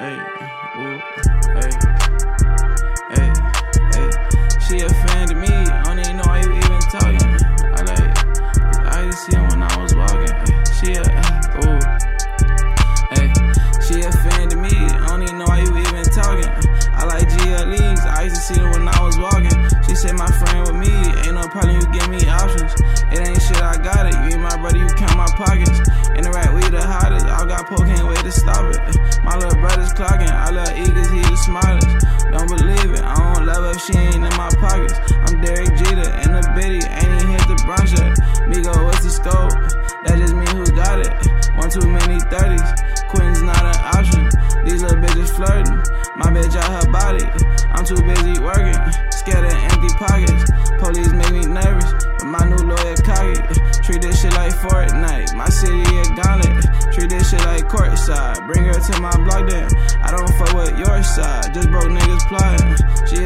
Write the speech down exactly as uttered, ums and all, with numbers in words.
Hey, ooh, hey, hey, hey. She a fan to me, I don't even know why you even talking. I like, I used to see her when I was walking. She a, ooh, hey. She a fan to me, I don't even know why you even talking. I like G L Es, I used to see her when I was walking. She said my friend with me, ain't no problem, you give me options. It ain't shit, I got it, you ain't my brother, you count my pockets. In the rap, we the hottest, I got poke, can't wait to stop it. My little brother's clocking, I love Eagles, he the smartest. Don't believe it, I don't love her if she ain't in my pockets. I'm Derek Jeter, in the bitty, ain't even hit the brunch yet. Migo, what's the scope? That just me who got it. One too many thirties, quitting's not an option. These little bitches flirting, my bitch out her body. I'm too busy working, scared of empty pockets. Police make me nervous, but my new lawyer cocky. Treat this shit like Fortnite, my city a gauntlet. Treat this shit like courtside, bring her to my block then. I don't fuck with your side, just broke niggas plotting. She